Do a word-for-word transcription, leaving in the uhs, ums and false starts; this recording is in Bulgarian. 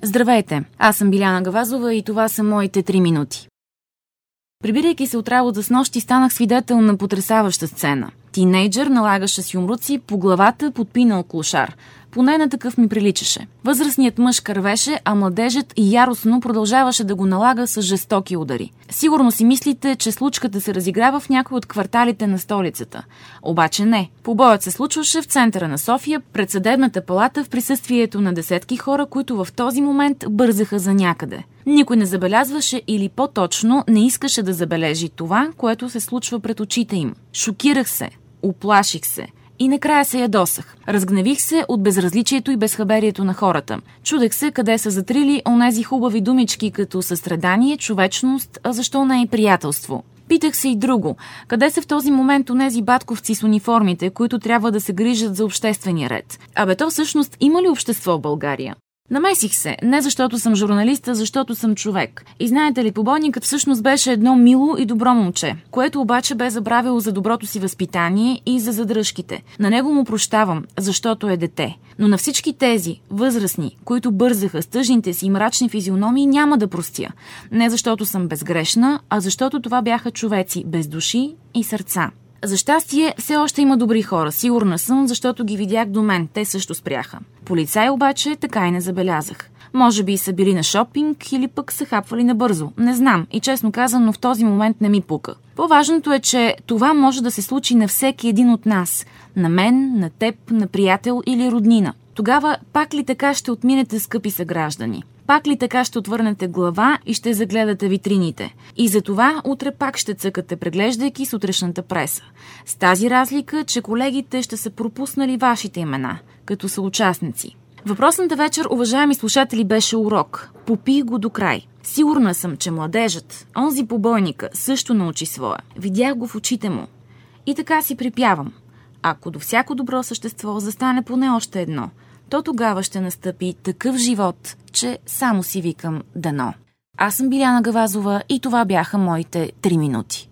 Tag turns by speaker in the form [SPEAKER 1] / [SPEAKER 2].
[SPEAKER 1] Здравейте, аз съм Биляна Гавазова и това са моите три минути. Прибирайки се от работа с нощи, станах свидетел на потресаваща сцена. Тинейджър налагаше с юмруци по главата подпинал клошар. Поне на такъв ми приличаше. Възрастният мъж кървеше, а младежът яростно продължаваше да го налага с жестоки удари. Сигурно си мислите, че случката се разиграва в някой от кварталите на столицата. Обаче не. Побоят се случваше в центъра на София, пред съдебната палата в присъствието на десетки хора, които в този момент бързаха за някъде. Никой не забелязваше или по-точно не искаше да забележи това, което се случва пред очите им. Шокирах се, уплаших се. И накрая се ядосах. Разгневих се от безразличието и безхаберието на хората. Чудех се къде са затрили онези хубави думички като състрадание, човечност, а защо не и приятелство. Питах се и друго. Къде са в този момент онези батковци с униформите, които трябва да се грижат за обществения ред? Абе то всъщност има ли общество в България? Намесих се, не защото съм журналист, а защото съм човек. И знаете ли, побойникът всъщност беше едно мило и добро момче, което обаче бе забравило за доброто си възпитание и за задръжките. На него му прощавам, защото е дете. Но на всички тези възрастни, които бързаха с тъжните си и мрачни физиономии, няма да простя. Не защото съм безгрешна, а защото това бяха човеци без души и сърца. За щастие, все още има добри хора, сигурна съм, защото ги видях до мен, те също спряха. Полицаи обаче така и не забелязах. Може би са били на шопинг или пък са хапвали набързо. Не знам и честно казано в този момент не ми пука. По-важното е, че това може да се случи на всеки един от нас. На мен, на теб, на приятел или роднина. Тогава пак ли така ще отминете, скъпи съграждани? Пак ли така ще отвърнете глава и ще загледате витрините? И за това утре пак ще цъкате, преглеждайки сутрешната преса. С тази разлика, че колегите ще са пропуснали вашите имена, като съучастници. Въпросната вечер, уважаеми слушатели, беше урок. Попий го до край. Сигурна съм, че младежът, онзи побойника, също научи своя. Видях го в очите му. И така си припявам. Ако до всяко добро същество застане поне още едно, то тогава ще настъпи такъв живот, че само си викам дано. Аз съм Биляна Гавазова и това бяха моите три минути.